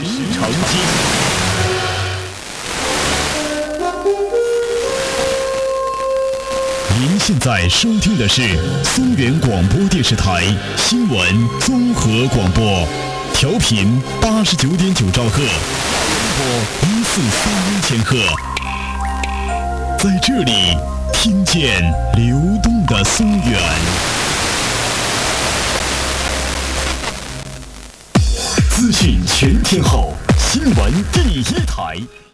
时成精。您现在收听的是松原广播电视台新闻综合广播，调频89.9兆赫，波1431千赫。在这里，听见流动的松原。资讯全天候，新闻第一台。